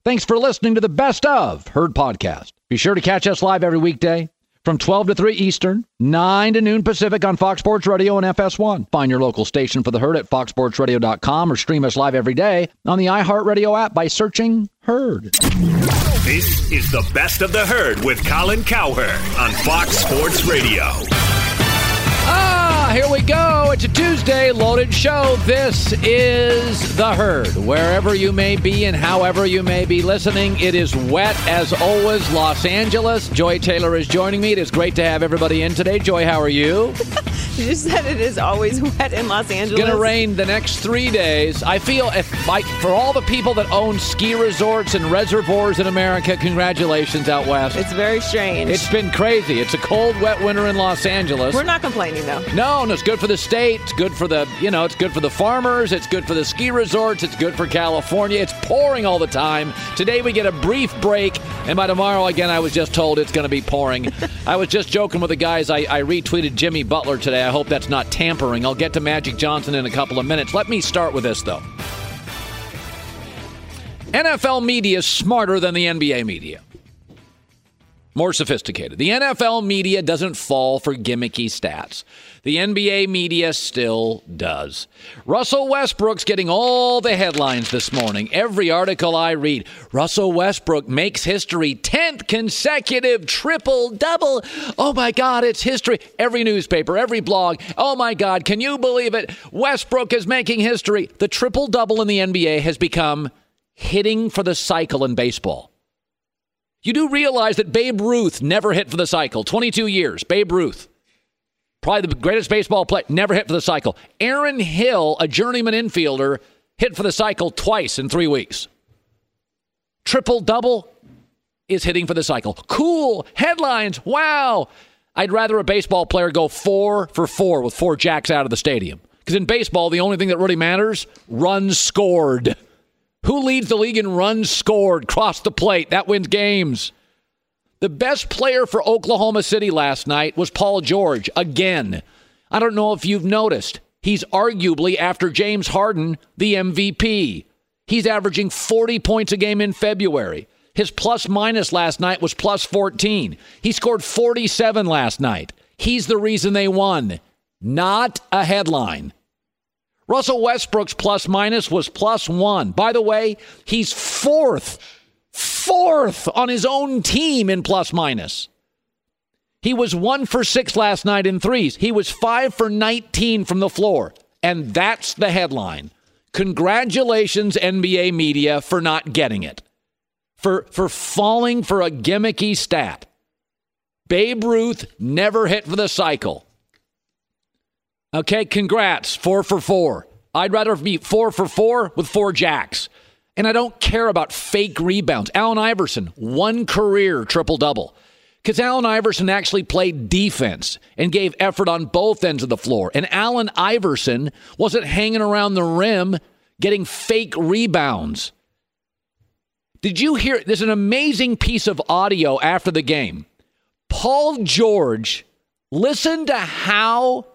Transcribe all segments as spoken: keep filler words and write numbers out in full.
Thanks for listening to the Best of Herd podcast. Be sure to catch us live every weekday from twelve to three Eastern, nine to noon Pacific on Fox Sports Radio and F S one. Find your local station for the Herd at fox sports radio dot com or stream us live every day on the iHeartRadio app by searching Herd. This is the Best of the Herd with Colin Cowherd on Fox Sports Radio. Ah, here we go. It's a Tuesday loaded show. This is The Herd. Wherever you may be and however you may be listening, it is wet as always. Los Angeles. Joy Taylor is joining me. It is great to have everybody in today. Joy, how are you? You just said it is always wet in Los Angeles. It's going to rain the next three days. I feel if like for all the people that own ski resorts and reservoirs in America, congratulations out west. It's very strange. It's been crazy. It's a cold, wet winter in Los Angeles. We're not complaining, though. No, no, it's good for the state. It's good for the, you know, it's good for the farmers. It's good for the ski resorts. It's good for California. It's pouring all the time. Today we get a brief break, and by tomorrow, again, I was just told it's going to be pouring. I was just joking with the guys. I, I retweeted Jimmy Butler today. I hope that's not tampering. I'll get to Magic Johnson in a couple of minutes. Let me start with this, though. N F L media is smarter than the N B A media. More sophisticated. The N F L media doesn't fall for gimmicky stats. The N B A media still does. Russell Westbrook's getting all the headlines this morning. Every article I read, Russell Westbrook makes history, tenth consecutive triple-double. Oh, my God, it's history. Every newspaper, every blog. Oh, my God, can you believe it? Westbrook is making history. The triple-double in the N B A has become hitting for the cycle in baseball. You do realize that Babe Ruth never hit for the cycle. twenty-two years, Babe Ruth. Probably the greatest baseball player, never hit for the cycle. Aaron Hill, a journeyman infielder, hit for the cycle twice in three weeks. Triple-double is hitting for the cycle. Cool. Headlines. Wow. I'd rather a baseball player go four for four with four jacks out of the stadium. Because in baseball, the only thing that really matters, runs scored. Who leads the league in runs scored? Cross the plate. That wins games. The best player for Oklahoma City last night was Paul George. Again, I don't know if you've noticed. He's arguably, after James Harden, the M V P. He's averaging forty points a game in February. His plus-minus last night was plus fourteen. He scored forty-seven last night. He's the reason they won. Not a headline. Russell Westbrook's plus-minus was plus one. By the way, he's fourth, fourth on his own team in plus-minus. He was one for six last night in threes. He was five for nineteen from the floor. And that's the headline. Congratulations, N B A media, for not getting it. For, for falling for a gimmicky stat. Babe Ruth never hit for the cycle. Okay, congrats, four for four. I'd rather be four for four with four jacks. And I don't care about fake rebounds. Allen Iverson, one career triple-double. Because Allen Iverson actually played defense and gave effort on both ends of the floor. And Allen Iverson wasn't hanging around the rim getting fake rebounds. Did you hear? There's an amazing piece of audio after the game. Paul George, listen to how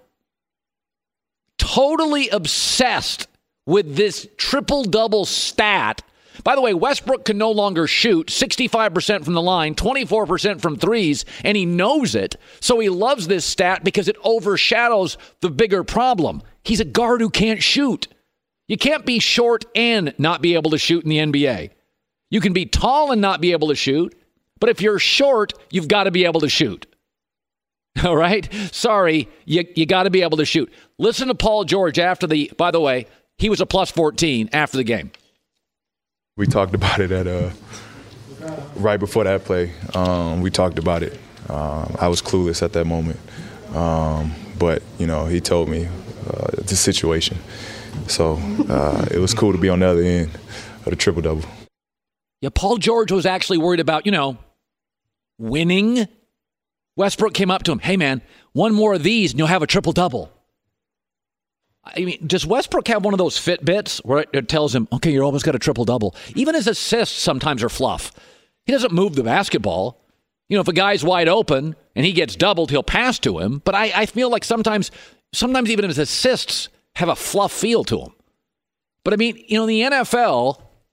totally obsessed with this triple-double stat. By the way, Westbrook can no longer shoot sixty-five percent from the line, twenty-four percent from threes, and he knows it. So he loves this stat because it overshadows the bigger problem. He's a guard who can't shoot. You can't be short and not be able to shoot in the N B A. You can be tall and not be able to shoot, but if you're short, you've got to be able to shoot. All right? Sorry, you, you got to be able to shoot. Listen to Paul George after the, by the way, he was a plus fourteen after the game. We talked about it at uh, right before that play. Um, we talked about it. Um, I was clueless at that moment. Um, but, you know, he told me uh, the situation. So uh, it was cool to be on the other end of the triple-double. Yeah, Paul George was actually worried about, you know, winning. Westbrook came up to him, hey, man, one more of these and you'll have a triple-double. I mean, does Westbrook have one of those Fitbits where it tells him, okay, you're almost got a triple-double? Even his assists sometimes are fluff. He doesn't move the basketball. You know, if a guy's wide open and he gets doubled, he'll pass to him. But I, I feel like sometimes, sometimes even his assists have a fluff feel to them. But I mean, you know, in the N F L,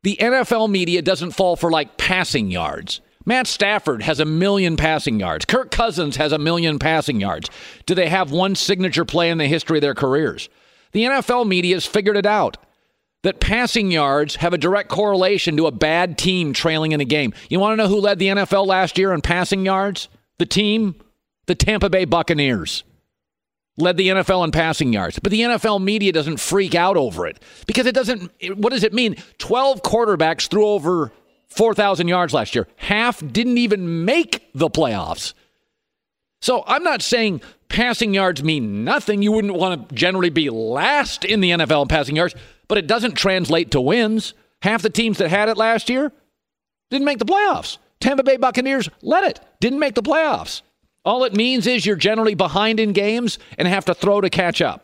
The N F L media doesn't fall for like passing yards. Matt Stafford has a million passing yards. Kirk Cousins has a million passing yards. Do they have one signature play in the history of their careers? The N F L media has figured it out, that passing yards have a direct correlation to a bad team trailing in a game. You want to know who led the N F L last year in passing yards? The team, the Tampa Bay Buccaneers, led the N F L in passing yards. But the N F L media doesn't freak out over it because it doesn't, what does it mean? twelve quarterbacks threw over four thousand yards last year. Half didn't even make the playoffs. So I'm not saying passing yards mean nothing. You wouldn't want to generally be last in the N F L in passing yards, but it doesn't translate to wins. Half the teams that had it last year didn't make the playoffs. Tampa Bay Buccaneers led it, didn't make the playoffs. All it means is you're generally behind in games and have to throw to catch up.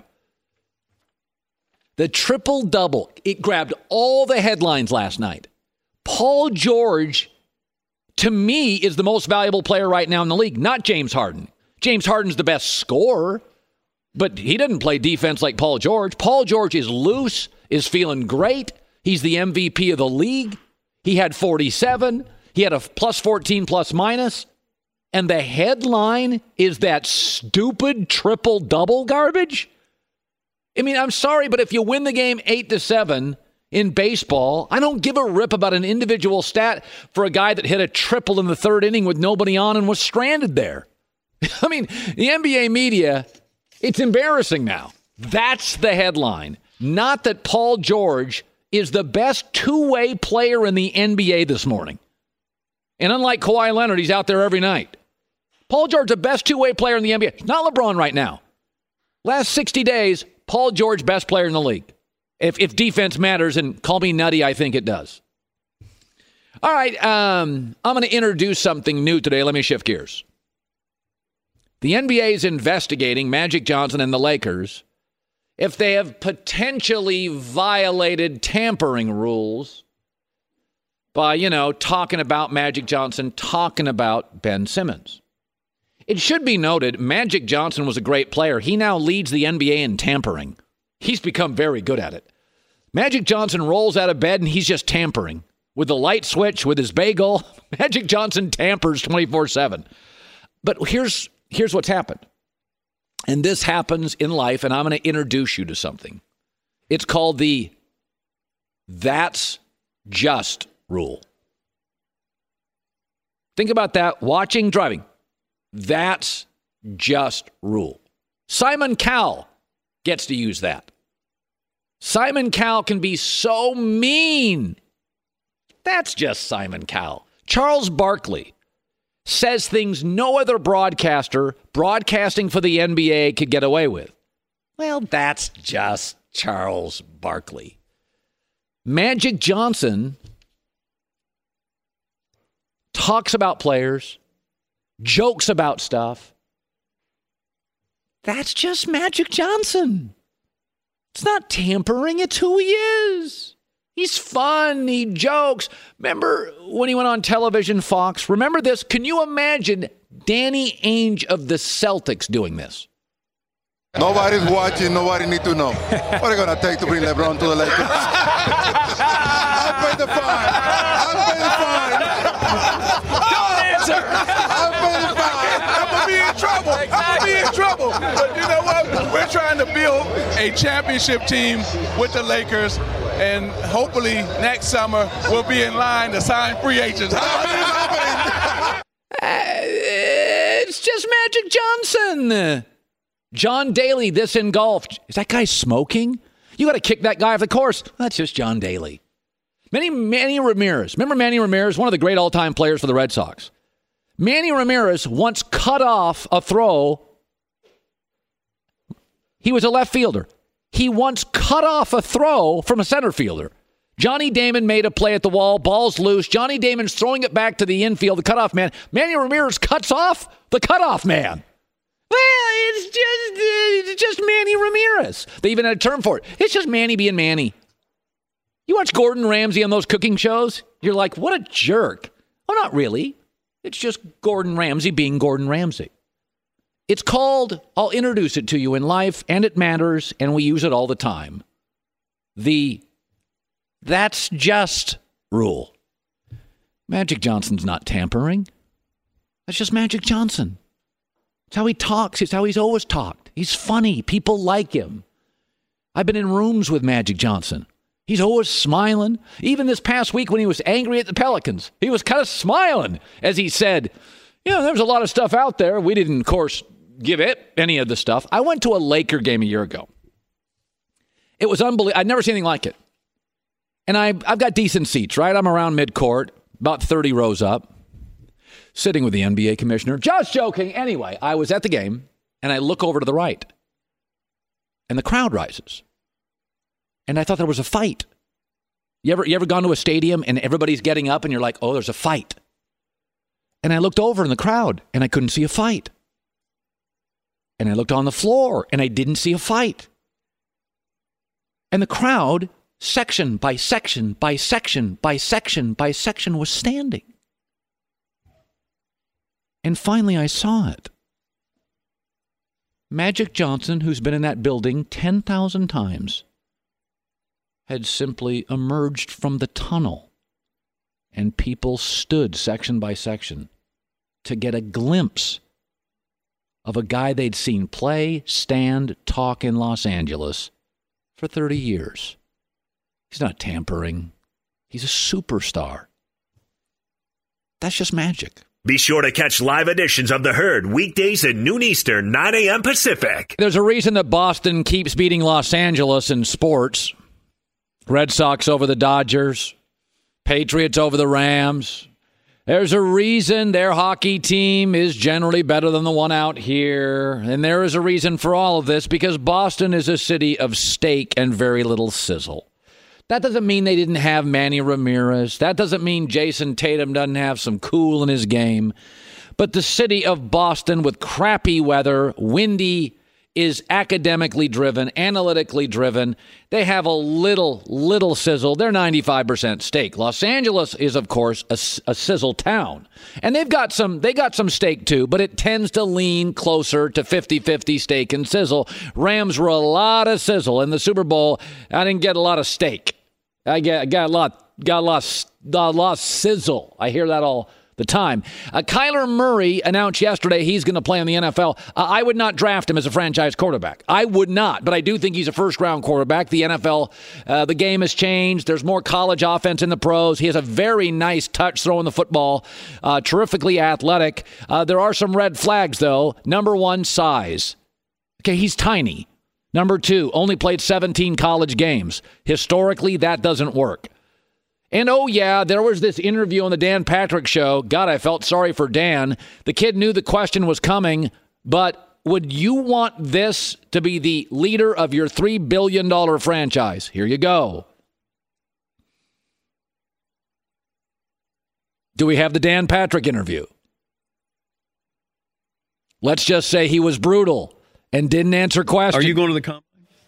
The triple-double, it grabbed all the headlines last night. Paul George, to me, is the most valuable player right now in the league, not James Harden. James Harden's the best scorer, but he doesn't play defense like Paul George. Paul George is loose, is feeling great. He's the M V P of the league. He had forty-seven. He had a plus fourteen plus minus. And the headline is that stupid triple-double garbage? I mean, I'm sorry, but if you win the game eight to seven in baseball, I don't give a rip about an individual stat for a guy that hit a triple in the third inning with nobody on and was stranded there. I mean, the N B A media, it's embarrassing now. That's the headline. Not that Paul George is the best two-way player in the N B A this morning. And unlike Kawhi Leonard, he's out there every night. Paul George, the best two-way player in the N B A. Not LeBron right now. Last sixty days, Paul George, best player in the league. If if defense matters, and call me nutty, I think it does. All right, um, I'm going to introduce something new today. Let me shift gears. The N B A is investigating Magic Johnson and the Lakers if they have potentially violated tampering rules by, you know, talking about Magic Johnson, talking about Ben Simmons. It should be noted, Magic Johnson was a great player. He now leads the N B A in tampering. He's become very good at it. Magic Johnson rolls out of bed and he's just tampering. With the light switch, with his bagel, Magic Johnson tampers twenty-four seven. But here's here's what's happened. And this happens in life, and I'm going to introduce you to something. It's called the "that's just" rule. Think about that. Watching, driving. That's just rule. Simon Cowell gets to use that. Simon Cowell can be so mean. That's just Simon Cowell. Charles Barkley says things no other broadcaster broadcasting for the N B A could get away with. Well, that's just Charles Barkley. Magic Johnson talks about players, jokes about stuff. That's just Magic Johnson. It's not tampering. It's who he is. He's fun. He jokes. Remember when he went on television, Fox? Remember this? Can you imagine Danny Ainge of the Celtics doing this? Nobody's watching. Nobody need to know. What are you going to take to bring LeBron to the Lakers? I'll pay the fine. I'll pay the fine. Don't answer. I'll pay the fine. I'm going to be in trouble. I'm going to be in trouble. But you know what? We're trying to build a championship team with the Lakers. And hopefully next summer we'll be in line to sign free agents. uh, it's just Magic Johnson. John Daly, this in golf. Is that guy smoking? You got to kick that guy off the course. That's just John Daly. Manny, Manny Ramirez. Remember Manny Ramirez, one of the great all-time players for the Red Sox. Manny Ramirez once cut off a throw. He was a left fielder. He once cut off a throw from a center fielder. Johnny Damon made a play at the wall. Ball's loose. Johnny Damon's throwing it back to the infield, the cutoff man. Manny Ramirez cuts off the cutoff man. Well, it's just, uh, it's just Manny Ramirez. They even had a term for it. It's just Manny being Manny. You watch Gordon Ramsay on those cooking shows, you're like, what a jerk. Oh, not really. It's just Gordon Ramsay being Gordon Ramsay. It's called, I'll introduce it to you in life, and it matters, and we use it all the time. The that's just rule. Magic Johnson's not tampering. That's just Magic Johnson. It's how he talks. It's how he's always talked. He's funny. People like him. I've been in rooms with Magic Johnson. He's always smiling. Even this past week when he was angry at the Pelicans, he was kind of smiling as he said, you know, there was a lot of stuff out there. We didn't, of course, give it any of the stuff. I went to a Laker game a year ago. It was unbelievable. I'd never seen anything like it. And I, I've got decent seats, right? I'm around midcourt, about thirty rows up, sitting with the N B A commissioner. Just joking. Anyway, I was at the game, and I look over to the right, and the crowd rises. And I thought there was a fight. You ever, you ever gone to a stadium, and everybody's getting up, and you're like, oh, there's a fight. And I looked over in the crowd, and I couldn't see a fight. And I looked on the floor, and I didn't see a fight. And the crowd, section by section by section by section by section, was standing. And finally, I saw it. Magic Johnson, who's been in that building ten thousand times, had simply emerged from the tunnel, and people stood section by section to get a glimpse of a guy they'd seen play, stand, talk in Los Angeles for thirty years. He's not tampering. He's a superstar. That's just magic. Be sure to catch live editions of The Herd weekdays at noon Eastern, nine a.m. Pacific. There's a reason that Boston keeps beating Los Angeles in sports. Red Sox over the Dodgers, Patriots over the Rams. There's a reason their hockey team is generally better than the one out here. And there is a reason for all of this, because Boston is a city of steak and very little sizzle. That doesn't mean they didn't have Manny Ramirez. That doesn't mean Jason Tatum doesn't have some cool in his game. But the city of Boston, with crappy weather, windy, is academically driven, analytically driven. They have a little, little sizzle. They're ninety-five percent steak. Los Angeles is, of course, a, a sizzle town. And they've got some, they got some steak too, but it tends to lean closer to fifty-fifty steak and sizzle. Rams were a lot of sizzle. In the Super Bowl, I didn't get a lot of steak. I get, I got a lot, got a lot, a lot of sizzle. I hear that all the time. Uh, Kyler Murray announced yesterday he's going to play in the N F L. Uh, I would not draft him as a franchise quarterback. I would not, but I do think he's a first-round quarterback. The N F L, uh, the game has changed. There's more college offense in the pros. He has a very nice touch throwing the football, uh, terrifically athletic. Uh, there are some red flags, though. Number one, size. Okay, he's tiny. Number two, only played seventeen college games. Historically, that doesn't work. And, oh, yeah, there was this interview on the Dan Patrick Show. God, I felt sorry for Dan. The kid knew the question was coming, but would you want this to be the leader of your three billion dollars franchise? Here you go. Do we have the Dan Patrick interview? Let's just say he was brutal and didn't answer questions. Are you going to the combine?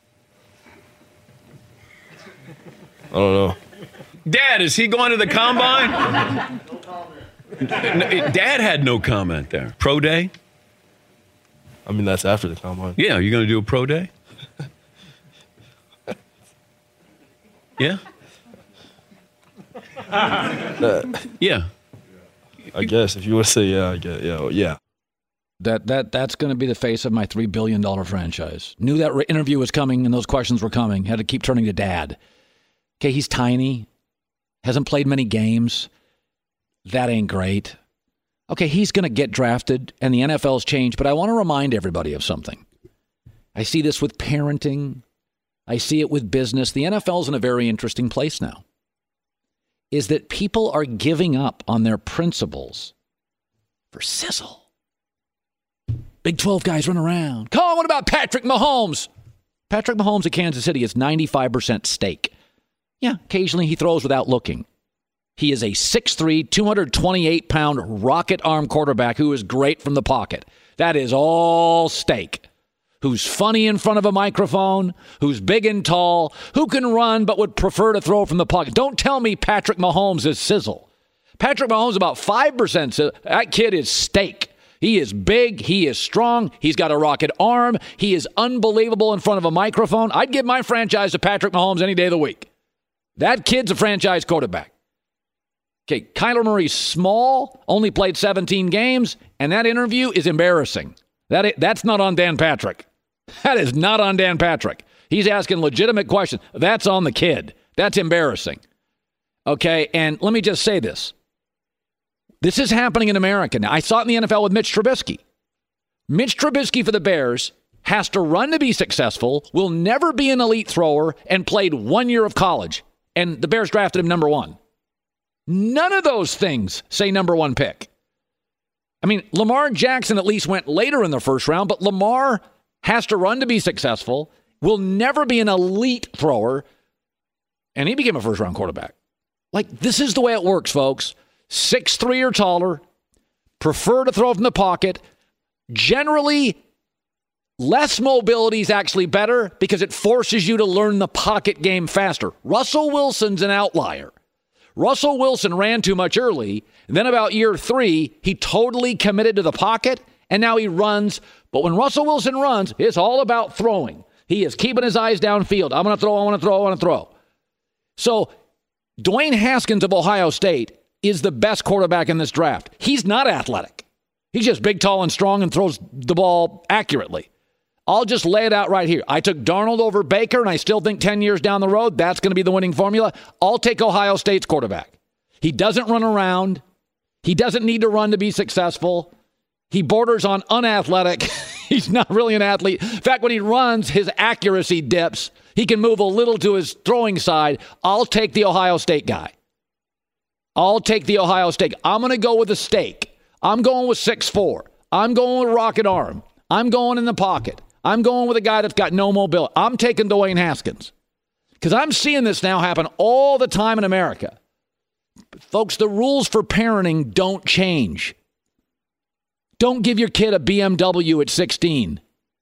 I don't know. Dad, is he going to the combine? No comment. Dad had no comment there. Pro day? I mean, that's after the combine. Yeah, you're going to do a pro day? Yeah? Uh, yeah. I guess if you want to say yeah, I guess yeah, yeah. That that that's going to be the face of my three billion dollars franchise. Knew that re- interview was coming and those questions were coming. Had to keep turning to Dad. Okay, he's tiny. Hasn't played many games. That ain't great. Okay, he's going to get drafted, and the N F L's changed, but I want to remind everybody of something. I see this with parenting. I see it with business. The N F L's in a very interesting place now. Is that people are giving up on their principles for sizzle. Big twelve guys run around. Come on, what about Patrick Mahomes? Patrick Mahomes at Kansas City is ninety-five percent steak. Yeah, occasionally he throws without looking. He is a six three, two hundred twenty-eight pound rocket arm quarterback who is great from the pocket. That is all steak. Who's funny in front of a microphone, who's big and tall, who can run but would prefer to throw from the pocket. Don't tell me Patrick Mahomes is sizzle. Patrick Mahomes is about five percent sizzle. That kid is steak. He is big. He is strong. He's got a rocket arm. He is unbelievable in front of a microphone. I'd give my franchise to Patrick Mahomes any day of the week. That kid's a franchise quarterback. Okay, Kyler Murray's small, only played seventeen games, and that interview is embarrassing. That That's not on Dan Patrick. That is not on Dan Patrick. He's asking legitimate questions. That's on the kid. That's embarrassing. Okay, and let me just say this. This is happening in America now. I saw it in the N F L with Mitch Trubisky. Mitch Trubisky for the Bears has to run to be successful, will never be an elite thrower, and played one year of college. And the Bears drafted him number one. None of those things say number one pick. I mean, Lamar Jackson at least went later in the first round, but Lamar has to run to be successful, will never be an elite thrower, and he became a first-round quarterback. Like, this is the way it works, folks. six three or taller, prefer to throw from the pocket. Generally, less mobility is actually better because it forces you to learn the pocket game faster. Russell Wilson's an outlier. Russell Wilson ran too much early. Then about year three, he totally committed to the pocket, and now he runs. But when Russell Wilson runs, it's all about throwing. He is keeping his eyes downfield. I'm going to throw, I want to throw, I want to throw. So Dwayne Haskins of Ohio State is the best quarterback in this draft. He's not athletic. He's just big, tall, and strong and throws the ball accurately. I'll just lay it out right here. I took Darnold over Baker, and I still think ten years down the road, that's going to be the winning formula. I'll take Ohio State's quarterback. He doesn't run around. He doesn't need to run to be successful. He borders on unathletic. He's not really an athlete. In fact, when he runs, his accuracy dips. He can move a little to his throwing side. I'll take the Ohio State guy. I'll take the Ohio State. I'm going to go with a stake. I'm going with six four. I'm going with rocket arm. I'm going in the pocket. I'm going with a guy that's got no mobility. I'm taking Dwayne Haskins because I'm seeing this now happen all the time in America. But folks, the rules for parenting don't change. Don't give your kid a B M W at sixteen.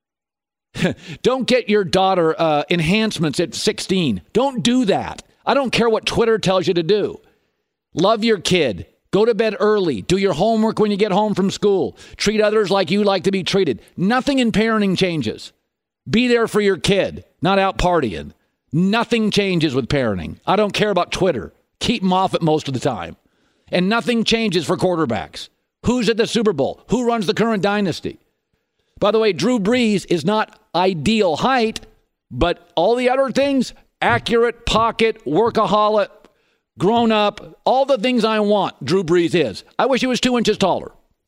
Don't get your daughter uh, enhancements at sixteen. Don't do that. I don't care what Twitter tells you to do. Love your kid. Go to bed early. Do your homework when you get home from school. Treat others like you like to be treated. Nothing in parenting changes. Be there for your kid, not out partying. Nothing changes with parenting. I don't care about Twitter. Keep them off it most of the time. And nothing changes for quarterbacks. Who's at the Super Bowl? Who runs the current dynasty? By the way, Drew Brees is not ideal height, but all the other things, accurate, pocket, workaholic, grown up, all the things I want, Drew Brees is. I wish he was two inches taller.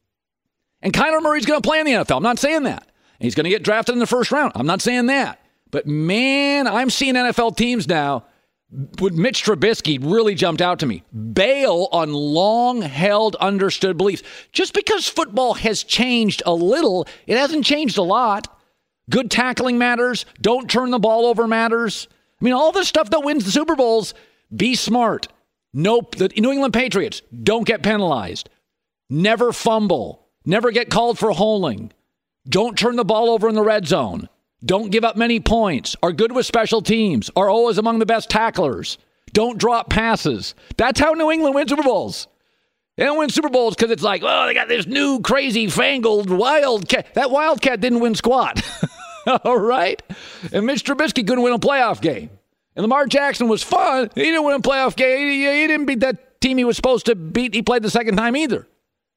And Kyler Murray's going to play in the N F L. I'm not saying that. He's going to get drafted in the first round. I'm not saying that. But, man, I'm seeing N F L teams now, with Mitch Trubisky really jumped out to me, bail on long-held understood beliefs. Just because football has changed a little, it hasn't changed a lot. Good tackling matters. Don't turn the ball over matters. I mean, all the stuff that wins the Super Bowls, be smart. Nope. The New England Patriots don't get penalized. Never fumble. Never get called for holding. Don't turn the ball over in the red zone. Don't give up many points. Are good with special teams. Are always among the best tacklers. Don't drop passes. That's how New England wins Super Bowls. They don't win Super Bowls because it's like, oh, they got this new crazy fangled Wildcat. That Wildcat didn't win squat. All right? And Mitch Trubisky couldn't win a playoff game. And Lamar Jackson was fun. He didn't win a playoff game. He, he didn't beat that team he was supposed to beat. He played the second time either.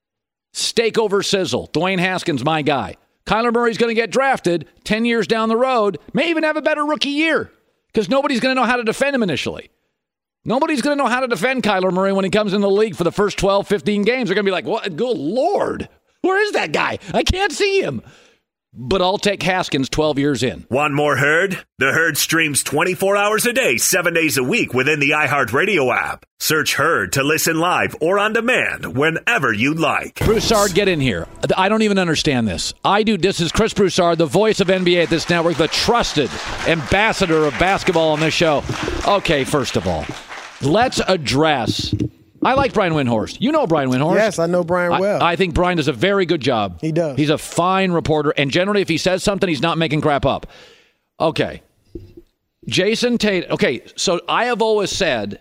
Steak over sizzle. Dwayne Haskins, my guy. Kyler Murray's going to get drafted ten years down the road, may even have a better rookie year because nobody's going to know how to defend him initially. Nobody's going to know how to defend Kyler Murray when he comes in the league for the first twelve, fifteen games. They're going to be like, what? Good Lord. Where is that guy? I can't see him. But I'll take Haskins twelve years in. Want more Herd? The Herd streams twenty-four hours a day, seven days a week within the iHeartRadio app. Search Herd to listen live or on demand whenever you like. Broussard, get in here. I don't even understand this. I do. This is Chris Broussard, the voice of N B A at this network, the trusted ambassador of basketball on this show. Okay, first of all, let's address... I like Brian Windhorst. You know Brian Windhorst. Yes, I know Brian well. I, I think Brian does a very good job. He does. He's a fine reporter, and generally if he says something, he's not making crap up. Okay. Jason Tate. Okay, so I have always said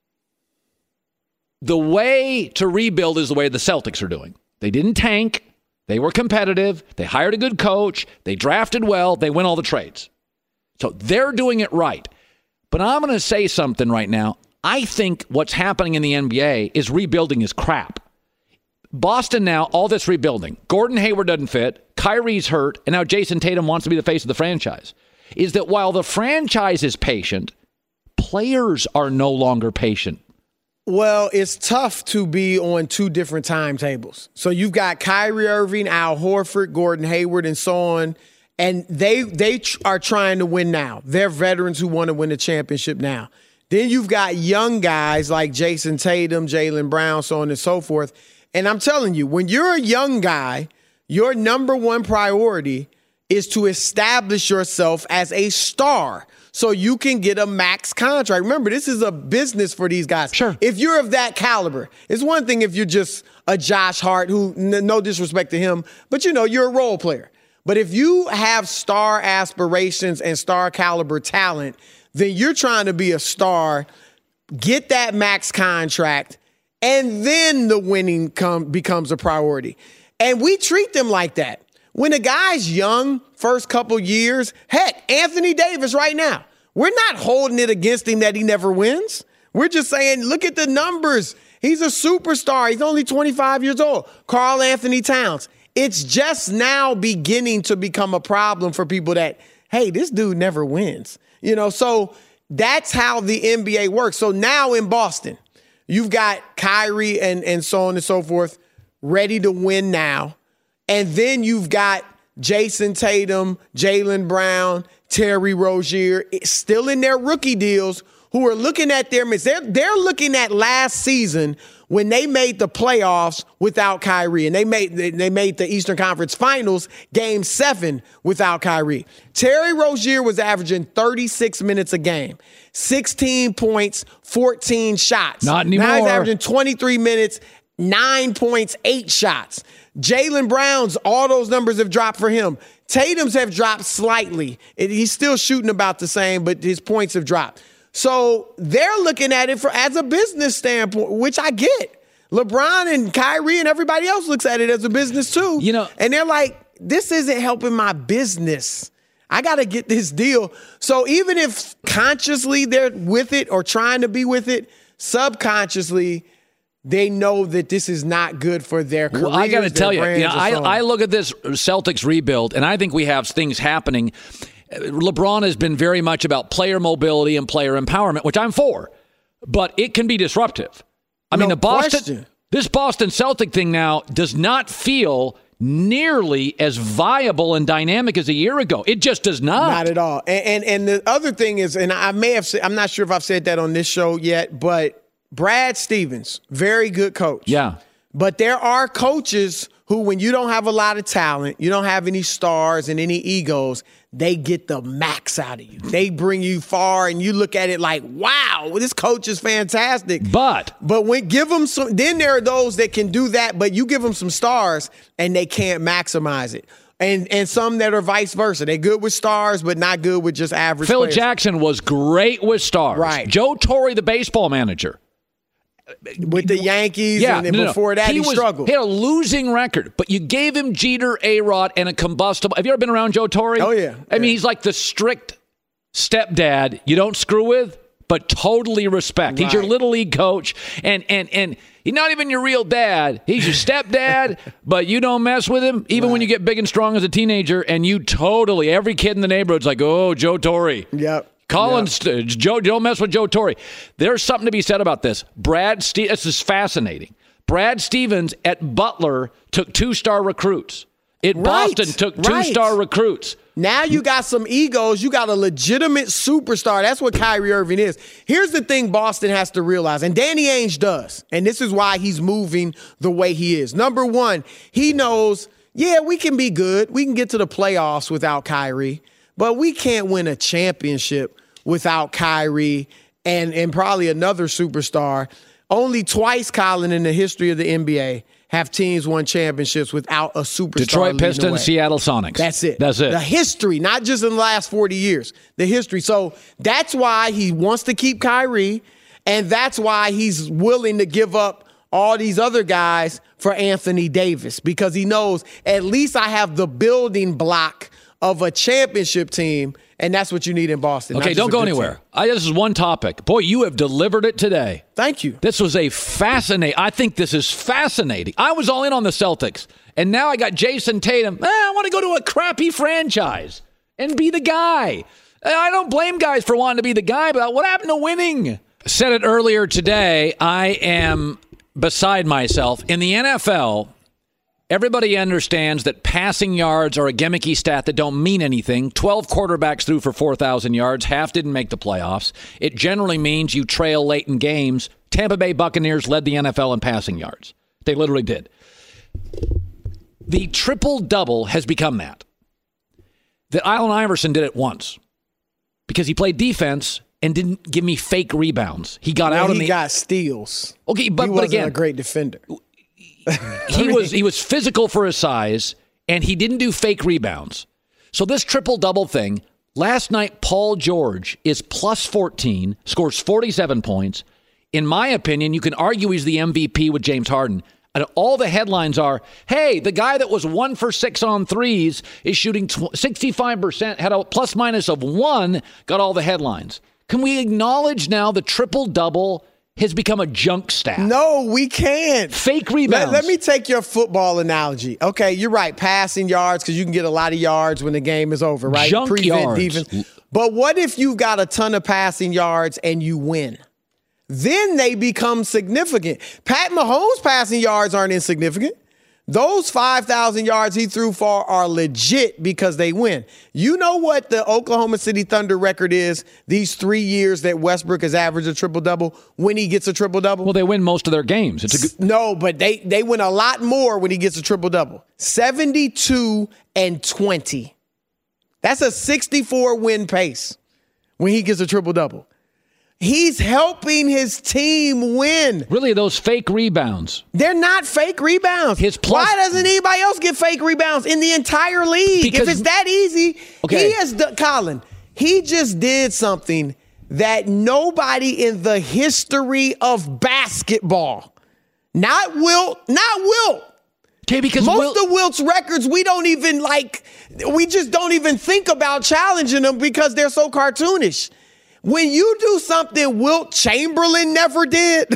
the way to rebuild is the way the Celtics are doing. They didn't tank. They were competitive. They hired a good coach. They drafted well. They win all the trades. So they're doing it right. But I'm going to say something right now. I think what's happening in the N B A is rebuilding is crap. Boston now, all this rebuilding. Gordon Hayward doesn't fit. Kyrie's hurt. And now Jason Tatum wants to be the face of the franchise. Is that while the franchise is patient, players are no longer patient. Well, it's tough to be on two different timetables. So you've got Kyrie Irving, Al Horford, Gordon Hayward, and so on. And they they tr- are trying to win now. They're veterans who want to win the championship now. Then you've got young guys like Jason Tatum, Jaylen Brown, so on and so forth. And I'm telling you, when you're a young guy, your number one priority is to establish yourself as a star so you can get a max contract. Remember, this is a business for these guys. Sure. If you're of that caliber, it's one thing if you're just a Josh Hart, who, n- no disrespect to him, but, you know, you're a role player. But if you have star aspirations and star caliber talent, then you're trying to be a star, get that max contract, and then the winning come, becomes a priority. And we treat them like that. When a guy's young, first couple years, heck, Anthony Davis right now, we're not holding it against him that he never wins. We're just saying, look at the numbers. He's a superstar. He's only twenty-five years old. Karl Anthony Towns. It's just now beginning to become a problem for people that, hey, this dude never wins. You know, so that's how the N B A works. So now in Boston, you've got Kyrie and, and so on and so forth ready to win now. And then you've got Jason Tatum, Jaylen Brown, Terry Rozier, still in their rookie deals, who are looking at their minutes. They're, they're looking at last season when they made the playoffs without Kyrie, and they made they made the Eastern Conference Finals game seven without Kyrie. Terry Rozier was averaging thirty-six minutes a game, sixteen points, fourteen shots. Not anymore. Now he's averaging twenty-three minutes, nine points, eight shots. Jaylen Brown's, all those numbers have dropped for him. Tatum's have dropped slightly. He's still shooting about the same, but his points have dropped. So they're looking at it for as a business standpoint, which I get. LeBron and Kyrie and everybody else looks at it as a business too. You know, and they're like, this isn't helping my business. I got to get this deal. So even if consciously they're with it or trying to be with it, subconsciously they know that this is not good for their careers. Well, I got to tell you, you know, I, so I look at this Celtics rebuild, and I think we have things happening. LeBron has been very much about player mobility and player empowerment, which I'm for, but it can be disruptive. I no mean, the Boston, question. this Boston Celtic thing now does not feel nearly as viable and dynamic as a year ago. It just does not. Not at all. And and, and the other thing is, and I may have said, I'm not sure if I've said that on this show yet, but Brad Stevens, very good coach. Yeah. But there are coaches who, when you don't have a lot of talent, you don't have any stars and any egos, they get the max out of you. They bring you far, and you look at it like, wow, this coach is fantastic. But but when give them some, then there are those that can do that, but you give them some stars, and they can't maximize it. And and some that are vice versa. They're good with stars, but not good with just average Phil players. Jackson was great with stars. Right. Joe Torre, the baseball manager. With the Yankees, yeah, and then no, no. before that, he, he was, struggled. He had a losing record, but you gave him Jeter, A-Rod, and a combustible. Have you ever been around Joe Torre? Oh, yeah. I yeah. mean, he's like the strict stepdad you don't screw with, but totally respect. Right. He's your little league coach, and and and he's not even your real dad. He's your stepdad, but you don't mess with him, even right. when you get big and strong as a teenager, and you totally, every kid in the neighborhood's like, oh, Joe Torre. Yep. Collins, yep. Joe, don't mess with Joe Torre. There's something to be said about this. Brad, Ste- this is fascinating. Brad Stevens at Butler took two-star recruits. At Right, Boston took right. two-star recruits. Now you got some egos. You got a legitimate superstar. That's what Kyrie Irving is. Here's the thing Boston has to realize, and Danny Ainge does, and this is why he's moving the way he is. Number one, he knows, yeah, we can be good. We can get to the playoffs without Kyrie, but we can't win a championship without Kyrie and, and probably another superstar. Only twice, Colin, in the history of the N B A have teams won championships without a superstar. Detroit Pistons, Seattle Sonics. That's it. That's it. The history, not just in the last forty years. The history. So that's why he wants to keep Kyrie, and that's why he's willing to give up all these other guys for Anthony Davis, because he knows at least I have the building block of a championship team, And that's what you need in Boston. Okay, don't go anywhere. I, this is one topic. Boy, you have delivered it today. Thank you. This was a fascinating. I think this is fascinating. I was all in on the Celtics, and now I got Jason Tatum. Eh, I want to go to a crappy franchise and be the guy. I don't blame guys for wanting to be the guy, but what happened to winning? Said it earlier today. I am beside myself. In the N F L, everybody understands that passing yards are a gimmicky stat that don't mean anything. twelve quarterbacks threw for four thousand yards. Half didn't make the playoffs. It generally means you trail late in games. Tampa Bay Buccaneers led the N F L in passing yards. They literally did. The triple-double has become that. That Allen Iverson did it once because he played defense and didn't give me fake rebounds. He got well, out he in the... He got steals. Okay, but, he but wasn't again... a great defender. he was he was physical for his size, and he didn't do fake rebounds. So this triple-double thing, last night Paul George is plus fourteen, scores forty-seven points. In my opinion, you can argue he's the M V P with James Harden. And all the headlines are, hey, the guy that was one for six on threes is shooting sixty-five percent, had a plus-minus of one, got all the headlines. Can we acknowledge now the triple-double has become a junk stat? No, we can't. Fake rebounds. Let, let me take your football analogy. Okay, you're right. Passing yards, because you can get a lot of yards when the game is over, right? Junk Prevent yards. defense. But what if you've got a ton of passing yards and you win? Then they become significant. Pat Mahomes' passing yards aren't insignificant. Those five thousand yards he threw for are legit because they win. You know what the Oklahoma City Thunder record is these three years that Westbrook has averaged a triple-double when he gets a triple-double? Well, they win most of their games. It's a good- no, but they, they win a lot more when he gets a triple-double. seventy-two and twenty. That's a sixty-four win pace when he gets a triple-double. He's helping his team win. Really, those fake rebounds. They're not fake rebounds. His plus- Why doesn't anybody else get fake rebounds in the entire league? Because- if it's that easy, Okay. he has done, Colin, he just did something that nobody in the history of basketball, not Wilt, not Wilt. Okay, because most Wilt- of Wilt's records, we don't even like, we just don't even think about challenging them because they're so cartoonish. When you do something Wilt Chamberlain never did,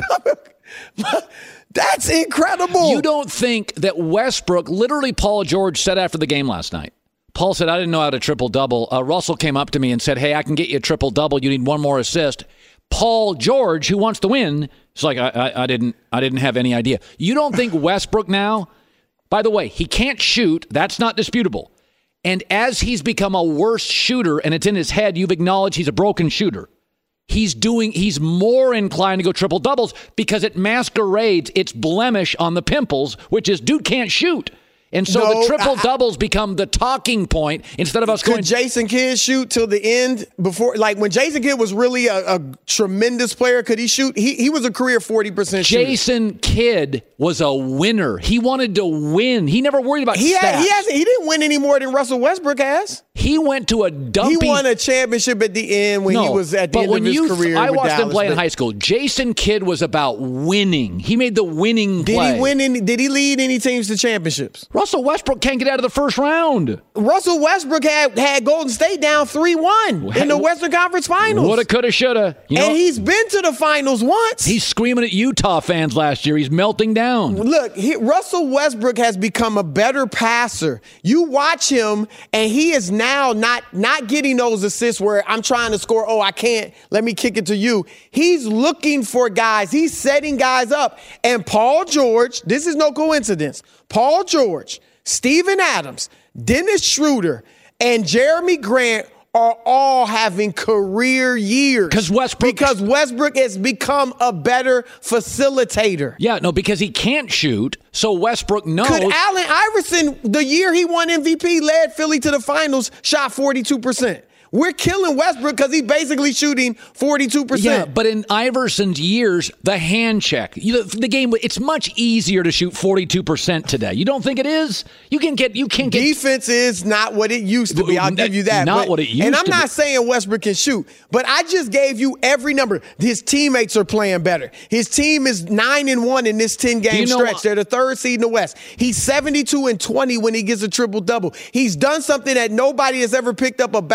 that's incredible. You don't think that Westbrook, literally Paul George said after the game last night, Paul said, I didn't know how to triple-double. Uh, Russell came up to me and said, hey, I can get you a triple-double. You need one more assist. Paul George, who wants to win, is like, I, I, I didn't I didn't have any idea. You don't think Westbrook now, by the way, he can't shoot. That's not disputable. And as he's become a worse shooter and it's in his head, you've acknowledged he's a broken shooter. He's doing, he's more inclined to go triple doubles because it masquerades its blemish on the pimples, which is dude can't shoot. And so No, the triple I- doubles become the talking point instead of us Could going. Jason Kidd shoot till the end before? Like when Jason Kidd was really a, a tremendous player, could he shoot? He he was a career forty percent shooter. Jason Kidd was a winner. He wanted to win. He never worried about He stats. had, he hasn't. He didn't win any more than Russell Westbrook has. He went to a dumpy. He won a championship at the end when no, he was at the but end when of his you, career. I with watched him Dallas, play in but high school. Jason Kidd was about winning. He made the winning Did play. he win any? Did he lead any teams to championships? Russell Westbrook can't get out of the first round. Russell Westbrook had, had Golden State down three one in the Western Conference Finals. Woulda, coulda, shoulda. You know, and he's been to the finals once. he's screaming at Utah fans last year. He's melting down. Look, he, Russell Westbrook has become a better passer. You watch him, and he is now not, not getting those assists where I'm trying to score. Oh, I can't. Let me kick it to you. He's looking for guys. He's setting guys up. And Paul George, this is no coincidence. Paul George, Steven Adams, Dennis Schroeder, and Jeremy Grant are all having career years. Because Westbrook- Because Westbrook has become a better facilitator. Yeah, no, because he can't shoot, so Westbrook knows. Could Allen Iverson, the year he won M V P, led Philly to the finals, shot forty-two percent. We're killing Westbrook because he's basically shooting forty-two percent. Yeah, but in Iverson's years, the hand check, you know, the game, it's much easier to shoot forty-two percent today. You don't think it is? You can get, you can get. Defense is not what it used to be. I'll give you that. Not But- what it used And I'm to not be. saying Westbrook can shoot, but I just gave you every number. His teammates are playing better. His team is nine and one in this ten game you know stretch. what? They're the third seed in the West. He's seventy-two and twenty when he gets a triple double. He's done something that nobody has ever picked up a basketball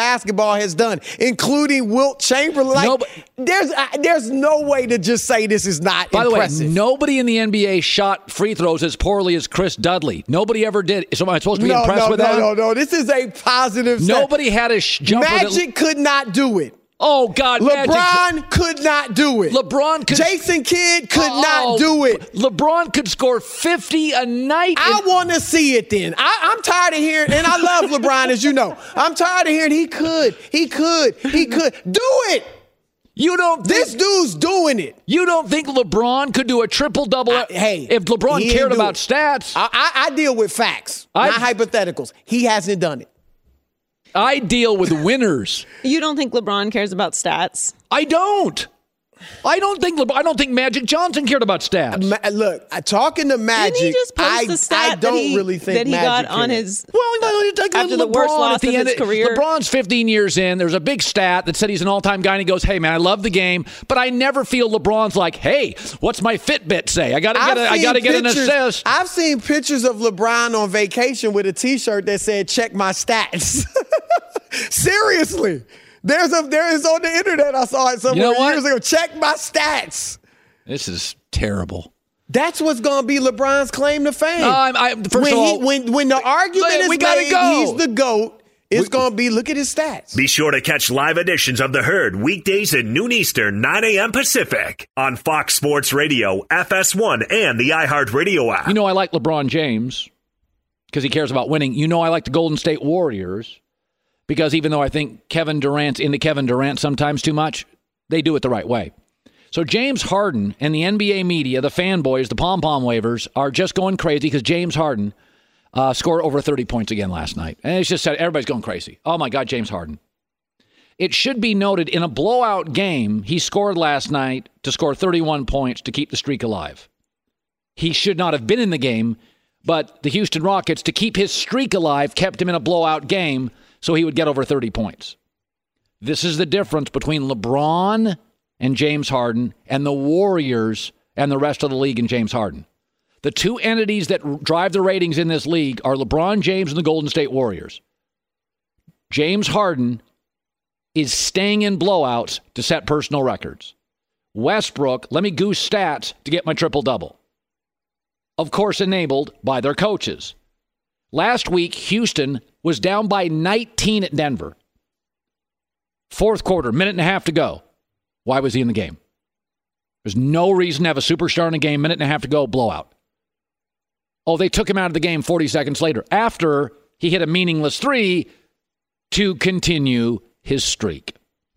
basketball has done, including Wilt Chamberlain. Like, no, but, there's uh, there's no way to just say this is not by impressive. the way, nobody in the N B A shot free throws as poorly as Chris Dudley. Nobody ever did. So am I supposed to be no, impressed no, with no, that? No, no, no. This is a positive. Nobody had a sh- jumper. Magic that, could not do it. Oh, God. LeBron Magic. could not do it. LeBron could. Jason Kidd could oh, not do it. LeBron could score fifty a night. I want to see it then. I, I'm tired of hearing, and I love LeBron, as you know. I'm tired of hearing he could, he could, he could. Do it. You don't think, This dude's doing it. You don't think LeBron could do a triple-double? I, hey. If LeBron cared about it. stats. I, I, I deal with facts, I, not hypotheticals. He hasn't done it. I deal with winners. You don't think LeBron cares about stats? I don't. I don't think LeBron, I don't think Magic Johnson cared about stats. Ma- look, uh, talking to Magic, Didn't he just post I, the stat I don't that he, really think that he Magic got on cared. his well, no, like after LeBron the worst loss at the of end his career? LeBron's fifteen years in. There's a big stat that said he's an all-time guy, and he goes, "Hey, man, I love the game, but I never feel LeBron's like, hey, what's my Fitbit say? I gotta get, a, I gotta get an assist." I've seen pictures of LeBron on vacation with a T-shirt that said, "Check my stats." Seriously. There's a there is on the internet. I saw it somewhere You know what? years ago. Check my stats. This is terrible. That's what's going to be LeBron's claim to fame. No, I'm, I, first when, of all, he, when when the argument we is gotta made, go. he's the GOAT. It's going to be, look at his stats. Be sure to catch live editions of The Herd weekdays at noon Eastern, nine a.m. Pacific on Fox Sports Radio, F S one, and the iHeartRadio app. You know I like LeBron James because he cares about winning. You know I like the Golden State Warriors because even though I think Kevin Durant's into Kevin Durant sometimes too much, they do it the right way. So James Harden and the N B A media, the fanboys, the pom-pom wavers, are just going crazy because James Harden uh, scored over thirty points again last night. And it's just said everybody's going crazy. Oh, my God, James Harden. It should be noted, in a blowout game, he scored last night to score thirty-one points to keep the streak alive. He should not have been in the game, but the Houston Rockets, to keep his streak alive, kept him in a blowout game so he would get over thirty points. This is the difference between LeBron and James Harden and the Warriors and the rest of the league and James Harden. The two entities that drive the ratings in this league are LeBron James and the Golden State Warriors. James Harden is staying in blowouts to set personal records. Westbrook, let me goose stats to get my triple-double. Of course, enabled by their coaches. Last week, Houston was down by nineteen at Denver. Fourth quarter, minute and a half to go. Why was he in the game? There's no reason to have a superstar in a game, minute and a half to go, blowout. Oh, they took him out of the game forty seconds later after he hit a meaningless three to continue his streak.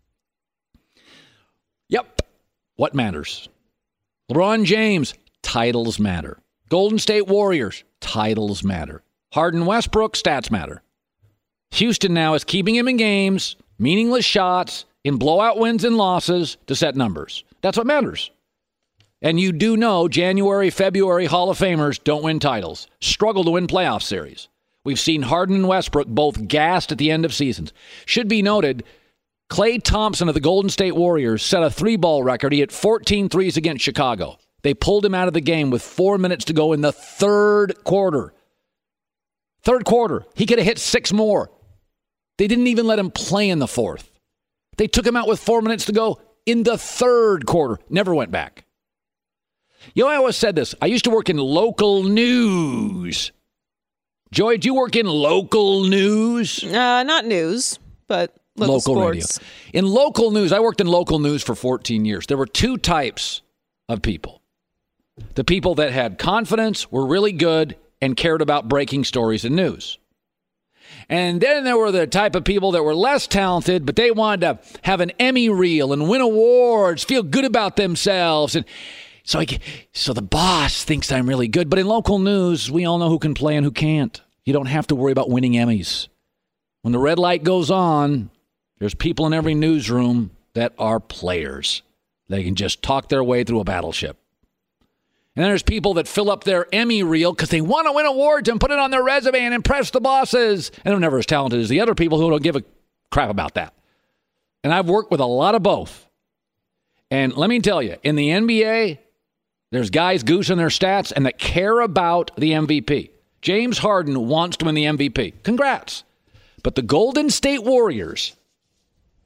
Yep. What matters? LeBron James, titles matter. Golden State Warriors, titles matter. Harden Westbrook, stats matter. Houston now is keeping him in games, meaningless shots, in blowout wins and losses to set numbers. That's what matters. And you do know January, February Hall of Famers don't win titles, struggle to win playoff series. We've seen Harden and Westbrook both gassed at the end of seasons. Should be noted, Klay Thompson of the Golden State Warriors set a three-ball record. He hit fourteen threes against Chicago. They pulled him out of the game with four minutes to go in the third quarter. Third quarter. He could have hit six more. They didn't even let him play in the fourth. They took him out with four minutes to go in the third quarter. Never went back. You know, I always said this. I used to work in local news. Joy, do you work in local news? Uh, not news, but local, local sports. radio. In local news, I worked in local news for fourteen years. There were two types of people. The people that had confidence, were really good, and cared about breaking stories and news. And then there were the type of people that were less talented, but they wanted to have an Emmy reel and win awards, feel good about themselves. And so I, so the boss thinks I'm really good. But in local news, we all know who can play and who can't. You don't have to worry about winning Emmys. When the red light goes on, there's people in every newsroom that are players. They can just talk their way through a battleship. And then there's people that fill up their Emmy reel because they want to win awards and put it on their resume and impress the bosses. And they're never as talented as the other people who don't give a crap about that. And I've worked with a lot of both. And let me tell you, in the N B A, there's guys goosing their stats and that care about the M V P. James Harden wants to win the M V P. Congrats. But the Golden State Warriors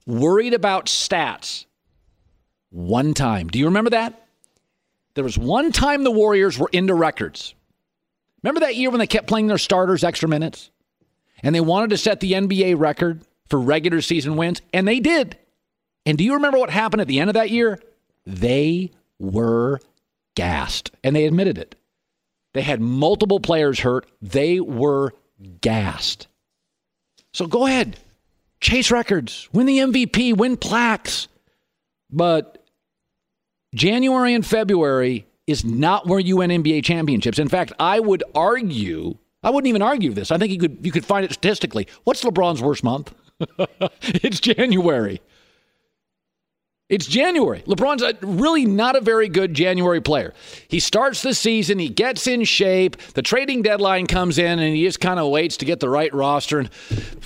worried about stats one time. Do you remember that? There was one time the Warriors were into records. Remember that year when they kept playing their starters extra minutes? And they wanted to set the N B A record for regular season wins, and they did. And do you remember what happened at the end of that year? They were gassed, and they admitted it. They had multiple players hurt. They were gassed. So go ahead. Chase records. Win the M V P. Win plaques. But January and February is not where you win N B A championships. In fact, I would argue, I wouldn't even argue this. I think you could you could find it statistically. What's LeBron's worst month? It's January. It's January. LeBron's a, really not a very good January player. He starts the season, he gets in shape, the trading deadline comes in, and he just kind of waits to get the right roster. And,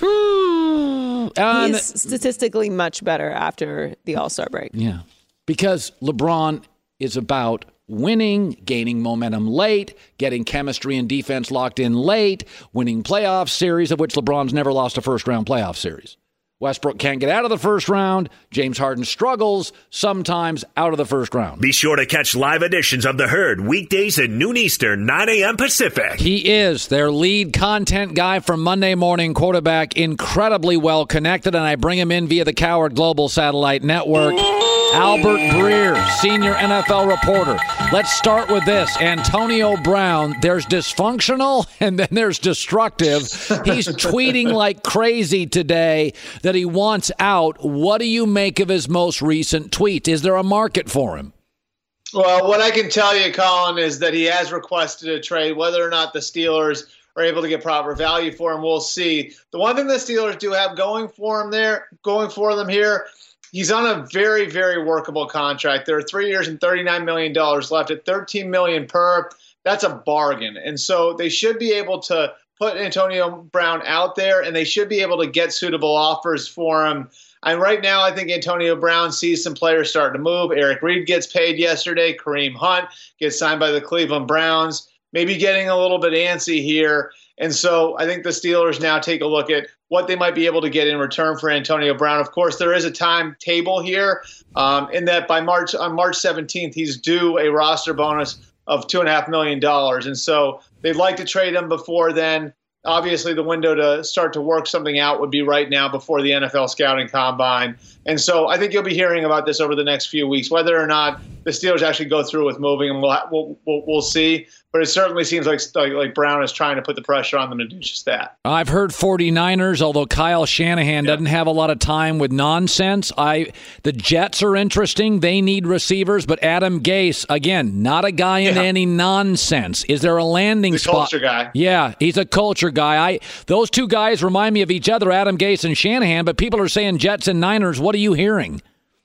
and he's statistically much better after the All-Star break. Yeah, because LeBron is about winning, gaining momentum late, getting chemistry and defense locked in late, winning playoff series, of which LeBron's never lost a first-round playoff series. Westbrook can't get out of the first round. James Harden struggles sometimes out of the first round. Be sure to catch live editions of The Herd weekdays at noon Eastern, nine a.m. Pacific. He is their lead content guy for Monday Morning Quarterback, incredibly well connected, and I bring him in via the Coward Global Satellite Network. Albert Breer, senior N F L reporter. Let's start with this. Antonio Brown, there's dysfunctional and then there's destructive. He's tweeting like crazy today that he wants out. What do you make of his most recent tweet? Is there a market for him? Well, what I can tell you, Colin, is that he has requested a trade. Whether or not the Steelers are able to get proper value for him, we'll see. The one thing the Steelers do have going for him there, going for them here, he's on a very, very workable contract. There are three years and thirty-nine million dollars left at thirteen million dollars per. That's a bargain. And so they should be able to put Antonio Brown out there, and they should be able to get suitable offers for him. And right now, I think Antonio Brown sees some players starting to move. Eric Reed gets paid yesterday. Kareem Hunt gets signed by the Cleveland Browns. Maybe getting a little bit antsy here. And so I think the Steelers now take a look at what they might be able to get in return for Antonio Brown. Of course, there is a timetable here um, in that by March on March seventeenth, he's due a roster bonus of two and a half million dollars. And so they'd like to trade him before then. Obviously, the window to start to work something out would be right now before the N F L scouting combine. And so I think you'll be hearing about this over the next few weeks. Whether or not the Steelers actually go through with moving him, we'll, we'll, we'll, we'll see. But it certainly seems like, like like Brown is trying to put the pressure on them to do just that. I've heard 49ers, although Kyle Shanahan yeah. doesn't have a lot of time with nonsense. I The Jets are interesting. They need receivers. But Adam Gase, again, not a guy into yeah. any nonsense. Is there a landing he's a spot? Culture guy. Yeah, he's a culture guy. I Those two guys remind me of each other, Adam Gase and Shanahan. But people are saying Jets and Niners. What are you hearing?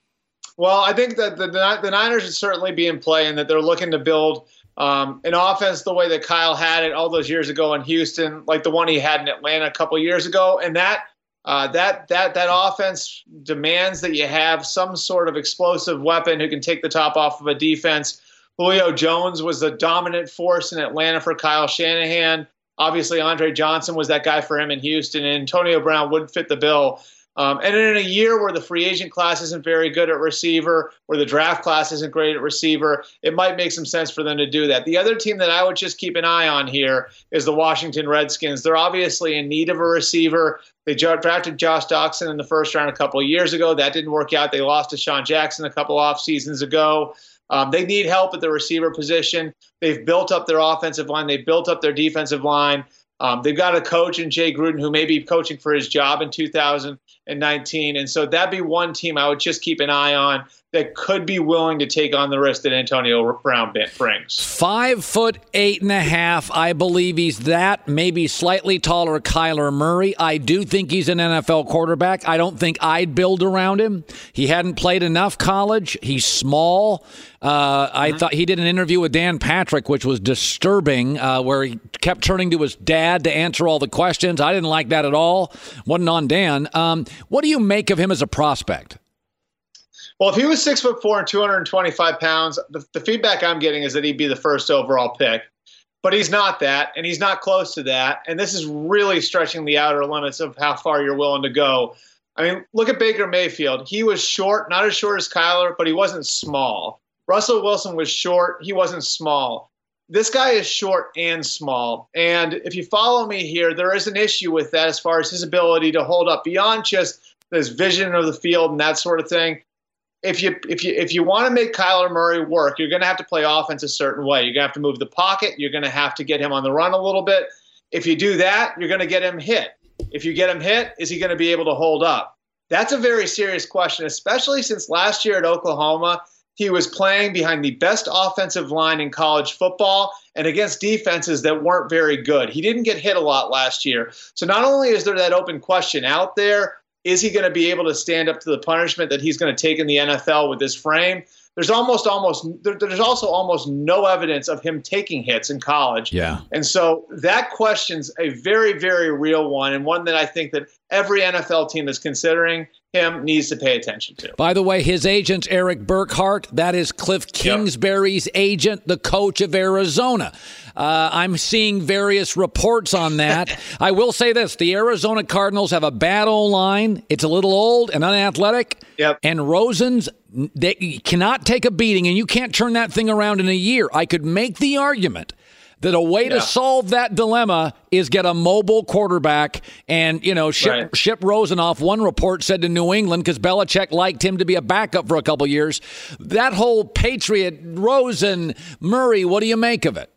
Well, I think that the, the Niners should certainly be in play and that they're looking to build Um, an offense the way that Kyle had it all those years ago in Houston, like the one he had in Atlanta a couple years ago. And that uh, that that that offense demands that you have some sort of explosive weapon who can take the top off of a defense. Julio Jones was the dominant force in Atlanta for Kyle Shanahan. Obviously, Andre Johnson was that guy for him in Houston, and Antonio Brown would fit the bill. Um, and in a year where the free agent class isn't very good at receiver, where the draft class isn't great at receiver, it might make some sense for them to do that. The other team that I would just keep an eye on here is the Washington Redskins. They're obviously in need of a receiver. They drafted Josh Doctson in the first round a couple of years ago. That didn't work out. They lost to Sean Jackson a couple off seasons ago. Um, they need help at the receiver position. They've built up their offensive line. They've built up their defensive line. Um, they've got a coach in Jay Gruden who may be coaching for his job in two thousand nineteen. And so that'd be one team I would just keep an eye on that could be willing to take on the risk that Antonio Brown brings. Five foot eight and a half. I believe he's that, maybe slightly taller Kyler Murray. I do think he's an N F L quarterback. I don't think I'd build around him. He hadn't played enough college. He's small. Uh, I mm-hmm. thought he did an interview with Dan Patrick, which was disturbing, uh, where he kept turning to his dad to answer all the questions. I didn't like that at all. Wasn't on Dan. Um, what do you make of him as a prospect? Well, if he was six foot four and two hundred twenty-five pounds, the, the feedback I'm getting is that he'd be the first overall pick. But he's not that, and he's not close to that. And this is really stretching the outer limits of how far you're willing to go. I mean, look at Baker Mayfield. He was short, not as short as Kyler, but he wasn't small. Russell Wilson was short. He wasn't small. This guy is short and small. And if you follow me here, there is an issue with that as far as his ability to hold up beyond just this vision of the field and that sort of thing. If you if you if you want to make Kyler Murray work, you're going to have to play offense a certain way. You're going to have to move the pocket. You're going to have to get him on the run a little bit. If you do that, you're going to get him hit. If you get him hit, is he going to be able to hold up? That's a very serious question, especially since last year at Oklahoma, he was playing behind the best offensive line in college football and against defenses that weren't very good. He didn't get hit a lot last year. So not only is there that open question out there, is he going to be able to stand up to the punishment that he's going to take in the N F L with this frame? There's almost, almost, there, there's also almost no evidence of him taking hits in college. Yeah. And so that question's a very, very real one, and one that I think that every N F L team that's considering him needs to pay attention to. By the way, his agent's Eric Burkhart. That is Cliff Kingsbury's yep. agent, the coach of Arizona. Uh, I'm seeing various reports on that. I will say this. The Arizona Cardinals have a bad O-line. It's a little old and unathletic. Yep. And Rosen's, they cannot take a beating, and you can't turn that thing around in a year. I could make the argument that a way yeah. to solve that dilemma is get a mobile quarterback and, you know, ship, right. ship Rosen off. One report said to New England because Belichick liked him to be a backup for a couple years. That whole Patriot, Rosen, Murray, what do you make of it?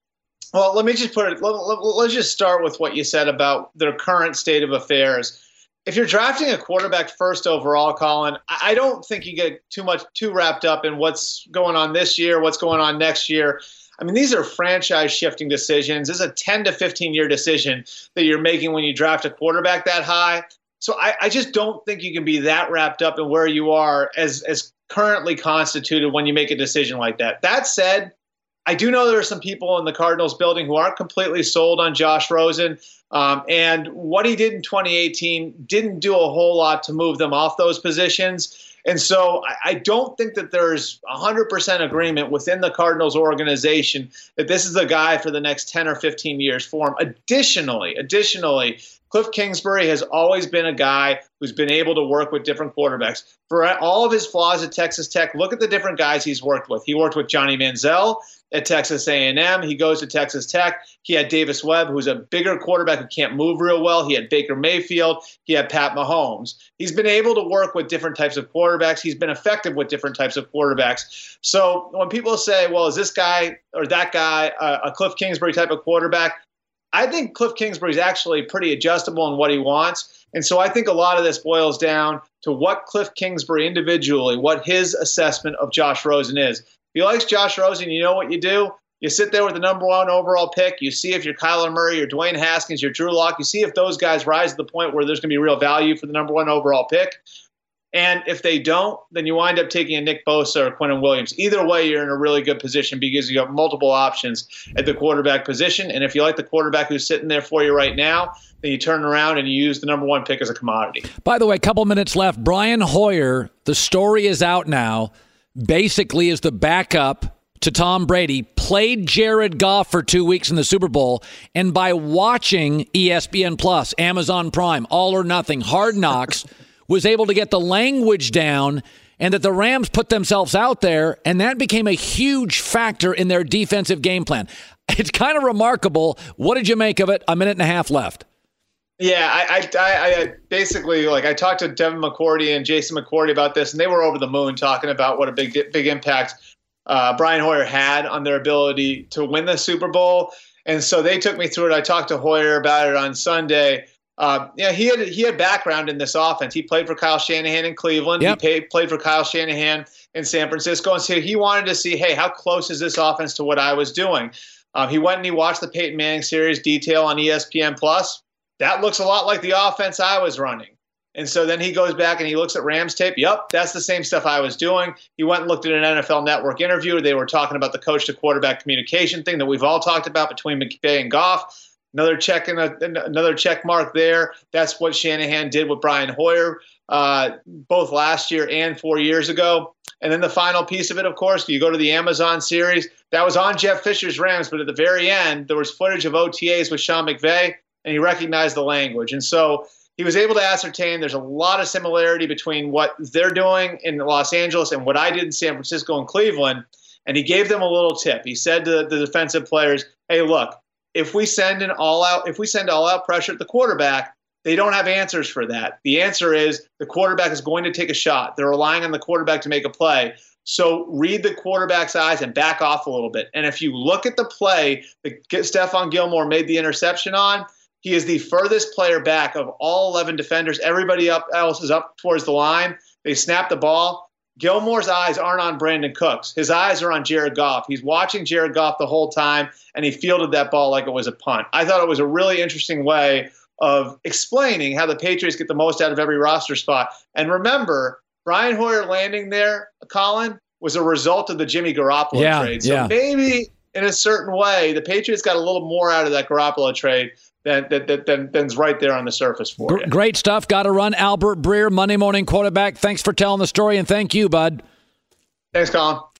Well, let me just put it, let, let, let's just start with what you said about their current state of affairs. If you're drafting a quarterback first overall, Colin, I don't think you get too much, too wrapped up in what's going on this year, what's going on next year. I mean, these are franchise-shifting decisions. This is a ten to fifteen-year decision that you're making when you draft a quarterback that high. So I, I just don't think you can be that wrapped up in where you are as, as currently constituted when you make a decision like that. That said, I do know there are some people in the Cardinals building who aren't completely sold on Josh Rosen. Um, and what he did in twenty eighteen didn't do a whole lot to move them off those positions. And so I, I don't think that there's one hundred percent agreement within the Cardinals organization that this is a guy for the next ten or fifteen years for him. Additionally, additionally, Cliff Kingsbury has always been a guy who's been able to work with different quarterbacks. For all of his flaws at Texas Tech, look at the different guys he's worked with. He worked with Johnny Manziel at Texas A and M. He goes to Texas Tech. He had Davis Webb, who's a bigger quarterback who can't move real well. He had Baker Mayfield. He had Pat Mahomes. He's been able to work with different types of quarterbacks. He's been effective with different types of quarterbacks. So when people say, well, is this guy or that guy uh, a Cliff Kingsbury type of quarterback? I think Cliff Kingsbury is actually pretty adjustable in what he wants. And so I think a lot of this boils down to what Cliff Kingsbury individually, what his assessment of Josh Rosen is. If he likes Josh Rosen, you know what you do? You sit there with the number one overall pick. You see if you're Kyler Murray, you're Dwayne Haskins, you're Drew Lock. You see if those guys rise to the point where there's going to be real value for the number one overall pick. And if they don't, then you wind up taking a Nick Bosa or Quinnen Williams. Either way, you're in a really good position because you have multiple options at the quarterback position. And if you like the quarterback who's sitting there for you right now, then you turn around and you use the number one pick as a commodity. By the way, a couple minutes left. Brian Hoyer, the story is out now, basically is the backup to Tom Brady, played Jared Goff for two weeks in the Super Bowl, and by watching E S P N Plus, Amazon Prime, All or Nothing, Hard Knocks, was able to get the language down, and that the Rams put themselves out there, and that became a huge factor in their defensive game plan. It's kind of remarkable. What did you make of it? A minute and a half left. Yeah, I, I, I basically, like, I talked to Devin McCourty and Jason McCourty about this, and they were over the moon talking about what a big, big impact uh, Brian Hoyer had on their ability to win the Super Bowl. And so they took me through it. I talked to Hoyer about it on Sunday. Uh, yeah, he had he had background in this offense. He played for Kyle Shanahan in Cleveland. Yep. He paid, played for Kyle Shanahan in San Francisco. And so he wanted to see, hey, how close is this offense to what I was doing? Uh, he went and he watched the Peyton Manning series detail on E S P N Plus. That looks a lot like the offense I was running. And so then he goes back and he looks at Rams tape. Yep, that's the same stuff I was doing. He went and looked at an N F L Network interview. They were talking about the coach-to-quarterback communication thing that we've all talked about between McVay and Goff. Another check and another check mark there. That's what Shanahan did with Brian Hoyer, uh, both last year and four years ago. And then the final piece of it, of course, you go to the Amazon series. That was on Jeff Fisher's Rams, but at the very end, there was footage of O T As with Sean McVay, and he recognized the language. And so he was able to ascertain there's a lot of similarity between what they're doing in Los Angeles and what I did in San Francisco and Cleveland. And he gave them a little tip. He said to the defensive players, hey, look, if we send an all out, if we send all out pressure at the quarterback, they don't have answers for that. The answer is the quarterback is going to take a shot. They're relying on the quarterback to make a play. So read the quarterback's eyes and back off a little bit. And if you look at the play that Stephon Gilmore made the interception on, he is the furthest player back of all eleven defenders. Everybody up else is up towards the line. They snap the ball. Gilmore's eyes aren't on Brandon Cooks. His eyes are on Jared Goff. He's watching Jared Goff the whole time, and he fielded that ball like it was a punt. I thought it was a really interesting way of explaining how the Patriots get the most out of every roster spot. And remember, Brian Hoyer landing there, Colin, was a result of the Jimmy Garoppolo yeah, trade. So yeah. maybe in a certain way, the Patriots got a little more out of that Garoppolo trade than, than, than, than's right there on the surface for you. Great stuff. Got to run. Albert Breer, Monday Morning Quarterback. Thanks for telling the story, and thank you, bud. Thanks, Colin.